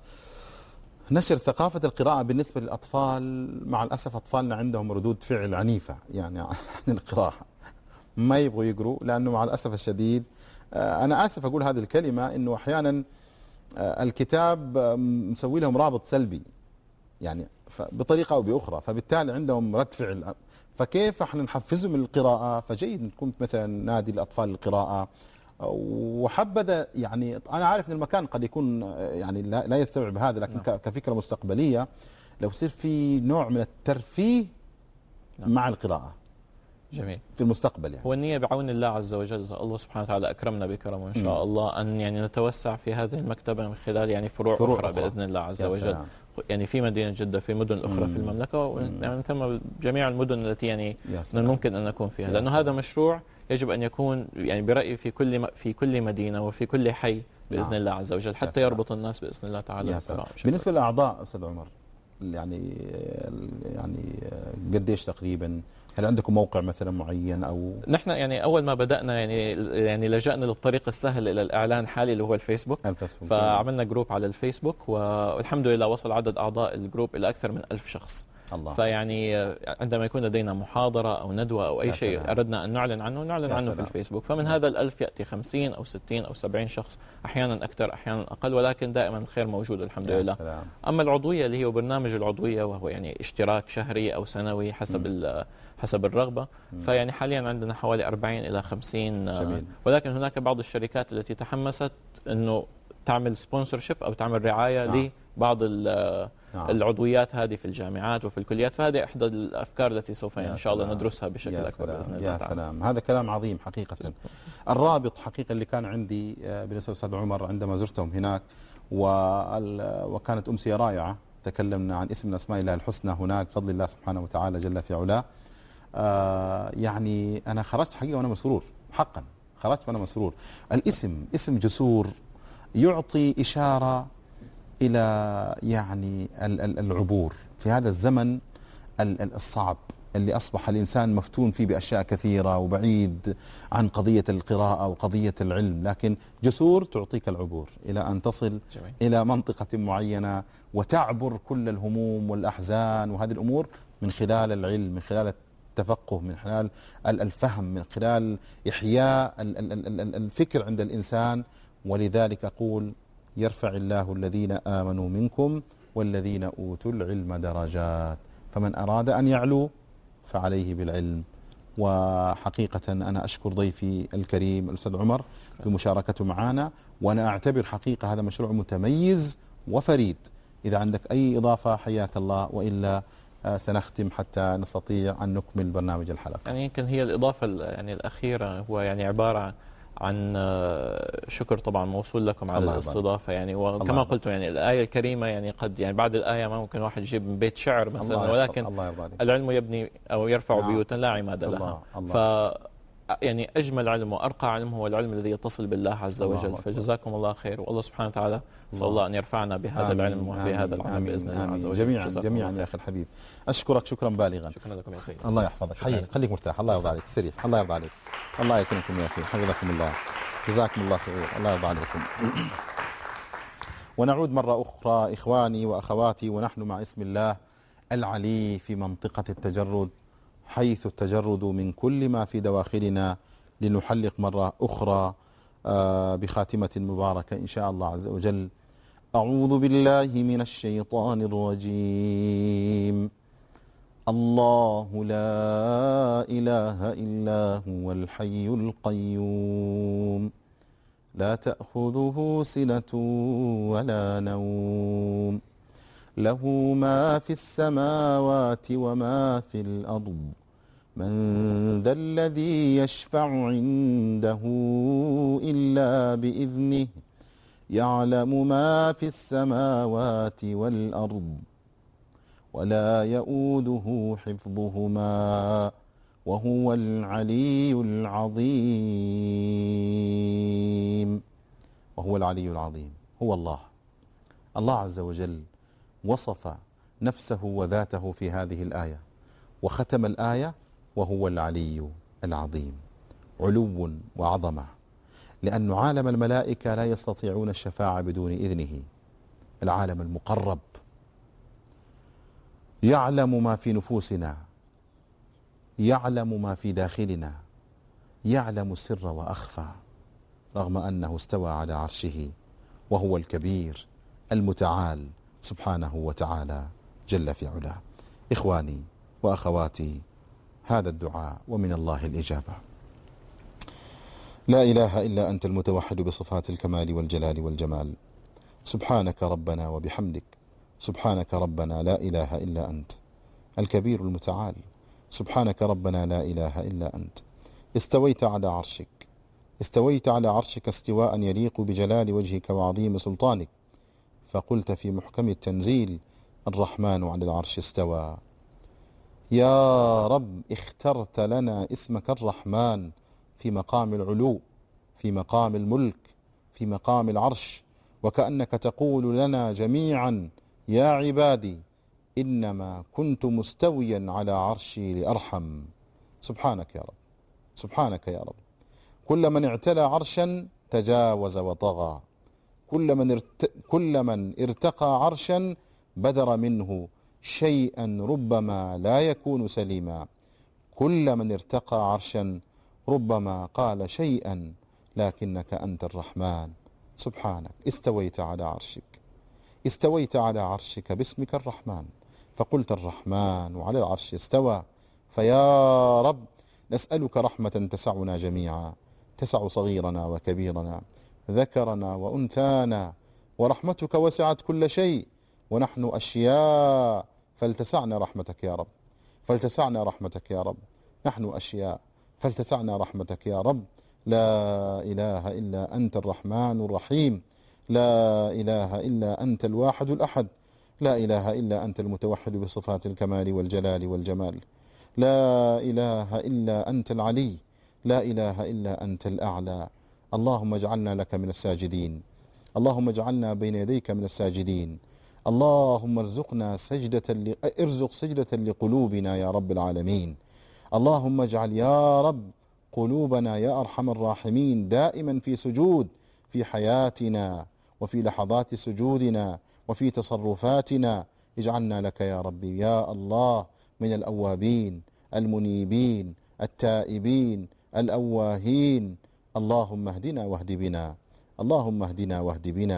نشر ثقافة القراءة بالنسبة للأطفال. مع الأسف أطفالنا عندهم ردود فعل عنيفة يعني عن القراءة، ما يبغوا يقروا، لأنه مع الأسف الشديد أنا آسف أقول هذه الكلمة إنه أحيانا الكتاب مسوي لهم رابط سلبي يعني بطريقة أو بأخرى، فبالتالي عندهم رد فعل. فكيف احنا نحفزهم القراءة؟ فجيد نكون مثلا نادي الأطفال للقراءة، وحبذا يعني انا عارف ان المكان قد يكون يعني لا يستوعب هذا، لكن نعم. كفكره مستقبليه لو يصير في نوع من الترفيه نعم. مع القراءه. جميل. في المستقبل يعني. هو النية بعون الله عز وجل، الله سبحانه وتعالى اكرمنا بكرمه ان شاء م. الله ان يعني نتوسع في هذه المكتبه من خلال يعني فروع, فروع أخرى, أخرى باذن الله عز وجل. سلام. يعني في مدينه جده، في مدن اخرى م. في المملكه، ومن ثم جميع المدن التي يعني من الممكن ان نكون فيها، لانه هذا مشروع يجب ان يكون يعني برايي في كل في كل مدينه وفي كل حي باذن نعم. الله عز وجل، حتى يربط الناس باذن الله تعالى. بالنسبه للاعضاء استاذ عمر يعني يعني قديش تقريبا؟ هل عندكم موقع مثلا معين او؟ نحن يعني اول ما بدانا يعني يعني لجأنا للطريق السهل الى الاعلان حالي اللي هو الفيسبوك. الفيسبوك. فعملنا جروب على الفيسبوك، والحمد لله وصل عدد اعضاء الجروب الى اكثر من ألف شخص. الله. فيعني عندما يكون لدينا محاضرة أو ندوة أو أي شيء سلام. أردنا أن نعلن عنه نعلن عنه في الفيسبوك. فمن هذا الألف يأتي خمسين أو ستين أو سبعين شخص، أحيانا أكثر أحيانا أقل، ولكن دائما الخير موجود الحمد لله. سلام. أما العضوية اللي هي برنامج العضوية، وهو يعني اشتراك شهري أو سنوي حسب حسب الرغبة، م. فيعني حاليا عندنا حوالي أربعين إلى خمسين. جميل. ولكن هناك بعض الشركات التي تحمست أنه تعمل سبونسرشيب أو تعمل رعاية نعم. لبعض نعم. العضويات هذه في الجامعات وفي الكليات، فهذه إحدى الأفكار التي سوف يعني إن شاء الله ندرسها بشكل أكبر بإذن الله يا تعالى. سلام، هذا كلام عظيم حقيقة. الرابط حقيقة اللي كان عندي بالنسبة للأستاذ عمر عندما زرتهم هناك، وكانت أمسية رائعة، تكلمنا عن اسم من أسماء الله الحسنى هناك بفضل الله سبحانه وتعالى جل في علاه. آه يعني أنا خرجت حقيقة وأنا مسرور، حقا خرجت وأنا مسرور. الاسم اسم جسور يعطي إشارة إلى يعني العبور في هذا الزمن الصعب اللي أصبح الإنسان مفتون فيه بأشياء كثيرة وبعيد عن قضية القراءة وقضية العلم، لكن جسور تعطيك العبور إلى أن تصل جميل. إلى منطقة معينة وتعبر كل الهموم والأحزان وهذه الأمور من خلال العلم، من خلال التفقه، من خلال الفهم، من خلال إحياء الفكر عند الإنسان. ولذلك أقول يرفع الله الذين آمنوا منكم والذين أوتوا العلم درجات. فمن أراد أن يعلو فعليه بالعلم. وحقيقة أنا أشكر ضيفي الكريم الأستاذ عمر بمشاركته معنا، وأنا أعتبر حقيقة هذا مشروع متميز وفريد. إذا عندك أي إضافة حياك الله، وإلا سنختم حتى نستطيع أن نكمل برنامج الحلقة. يعني يمكن هي الإضافة يعني الأخيرة هو يعني عبارة عن شكر طبعا موصول لكم على الاستضافة. يعني وكما قلت يعني الآية الكريمة يعني قد يعني بعد الآية ما ممكن واحد يجيب من بيت شعر مثلا، ولكن العلم يبني أو يرفع نعم. بيوتا لا عماد لها. ف يعني أجمل علم وأرقى علم هو العلم الذي يتصل بالله عز وجل. فجزاكم الله خير، والله سبحانه وتعالى نسأل الله أن يرفعنا بهذا العلم وفي هذا العمل بإذن الله عز وجل. جميعا جميعا يا أخي الحبيب، أشكرك شكرا بالغا. شكرا لكم يا سيدي. الله يحفظك، حيك خليك مرتاح، الله يرضى عليك، سريح، الله يرضى عليك، الله يكرمكم يا أخي، حفظكم الله، جزاكم الله خير، الله يرضى عليكم. ونعود مرة أخرى إخواني وأخواتي ونحن مع اسم الله العلي في منطقة التجرد، حيث التجرد من كل ما في دواخلنا، لنحلق مرة أخرى بخاتمة مباركة إن شاء الله عز وجل. أعوذ بالله من الشيطان الرجيم. الله لا إله إلا هو الحي القيوم لا تأخذه سنة ولا نوم له ما في السماوات وما في الأرض من ذا الذي يشفع عنده إلا بإذنه يعلم ما في السماوات والأرض ولا يؤوده حفظهما وهو العلي العظيم. وهو العلي العظيم هو الله. الله عز وجل وصف نفسه وذاته في هذه الآية، وختم الآية وهو العلي العظيم، علو وعظمة، لأن عالم الملائكة لا يستطيعون الشفاعة بدون إذنه. العالم المقرب يعلم ما في نفوسنا، يعلم ما في داخلنا، يعلم السر وأخفى، رغم أنه استوى على عرشه وهو الكبير المتعال سبحانه وتعالى جل في علاه. إخواني وأخواتي، هذا الدعاء ومن الله الإجابة. لا إله إلا أنت المتوحد بصفات الكمال والجلال والجمال، سبحانك ربنا وبحمدك، سبحانك ربنا لا إله إلا أنت الكبير المتعال، سبحانك ربنا لا إله إلا أنت. استويت على عرشك، استويت على عرشك استواء يليق بجلال وجهك وعظيم سلطانك، فقلت في محكم التنزيل الرحمن على العرش استوى. يا رب اخترت لنا اسمك الرحمن في مقام العلو، في مقام الملك، في مقام العرش، وكأنك تقول لنا جميعا يا عبادي إنما كنت مستويا على عرشي لأرحم. سبحانك يا رب، سبحانك يا رب. كل من اعتلى عرشا تجاوز وطغى، كل من, ارت... كل من ارتقى عرشا بدر منه شيئا ربما لا يكون سليما، كل من ارتقى عرشا ربما قال شيئا لكنك أنت الرحمن. سبحانك استويت على عرشك، استويت على عرشك باسمك الرحمن، فقلت الرحمن وعلى العرش استوى. فيا رب نسألك رحمة تسعنا جميعا، تسع صغيرنا وكبيرنا، ذكرنا وأنثانا، ورحمتك وسعت كل شيء ونحن أشياء، فلتسعنا رحمتك يا رب، فلتسعنا رحمتك يا رب. نحن أشياء فلتسعنا رحمتك يا رب. لا إله إلا أنت الرحمن الرحيم، لا إله إلا أنت الواحد الأحد، لا إله إلا أنت المتوحد بصفات الكمال والجلال والجمال، لا إله إلا أنت العلي، لا إله إلا أنت الأعلى. اللهم اجعلنا لك من الساجدين، اللهم اجعلنا بين يديك من الساجدين، اللهم ارزقنا سجدة ل... ارزق سجدة لقلوبنا يا رب العالمين. اللهم اجعل يا رب قلوبنا يا أرحم الراحمين دائما في سجود في حياتنا وفي لحظات سجودنا وفي تصرفاتنا. اجعلنا لك يا ربي يا الله من الأوابين المنيبين التائبين الأواهين. اللهم اهدنا واهد بنا، اللهم اهدنا واهد بنا،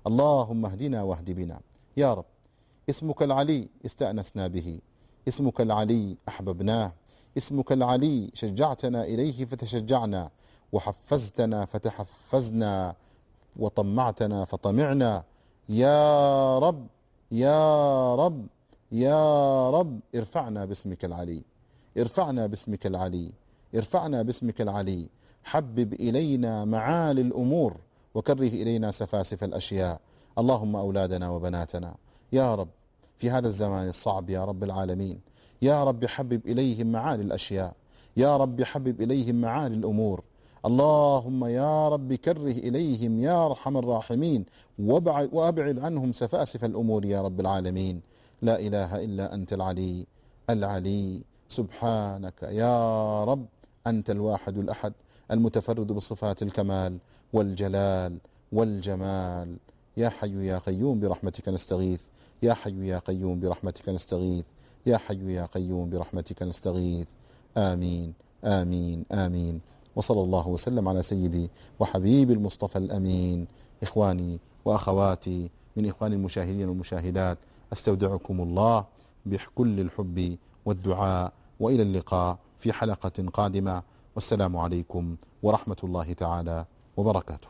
اللهم اهدنا واهد بنا يا رب. اسمك العلي استأنسنا به، اسمك العلي أحببناه، اسمك العلي شجعتنا إليه فتشجعنا، وحفزتنا فتحفزنا، وطمعتنا فطمعنا. يا رب يا رب يا رب ارفعنا باسمك العلي، ارفعنا باسمك العلي، ارفعنا باسمك العلي. حبب إلينا معالي الأمور وكره إلينا سفاسف الأشياء. اللهم أولادنا وبناتنا يا رب في هذا الزمان الصعب يا رب العالمين، يا رب حبب إليهم معالي الأشياء، يا رب حبب إليهم معالي الأمور. اللهم يا رب كره إليهم يا أرحم الراحمين، وأبعد عنهم سفاسف الأمور يا رب العالمين. لا إله إلا أنت العلي العلي، سبحانك يا رب، أنت الواحد الأحد المتفرد بصفات الكمال والجلال والجمال. يا حي يا قيوم برحمتك نستغيث، يا حي يا قيوم برحمتك نستغيث، يا حي يا قيوم برحمتك نستغيث. آمين آمين آمين. وصلى الله وسلم على سيدي وحبيب المصطفى الأمين. إخواني وأخواتي من إخواني المشاهدين والمشاهدات، أستودعكم الله بكل الحب والدعاء، وإلى اللقاء في حلقة قادمة، والسلام عليكم ورحمة الله تعالى وبركاته.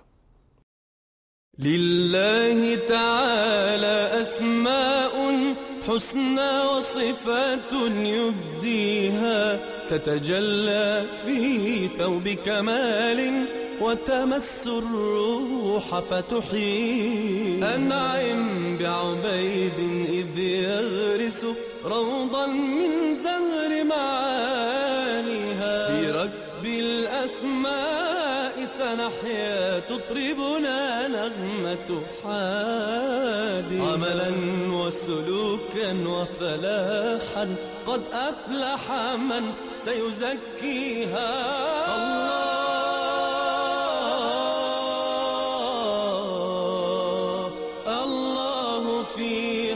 لله تعالى أسماء حسنى وصفات يبديها، تتجلى في ثوب كمال وتمس الروح فتحييها. أنعم بعبيد إذ يغرس روضا من زهر معانيها، في ركب الأسماء سنحيا تطربنا نغمة حادي. عملا وسلوكا وفلاحا قد أفلح من سيزكيها. الله الله في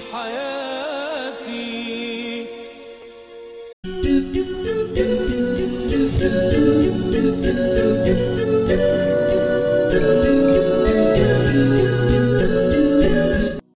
حياتي.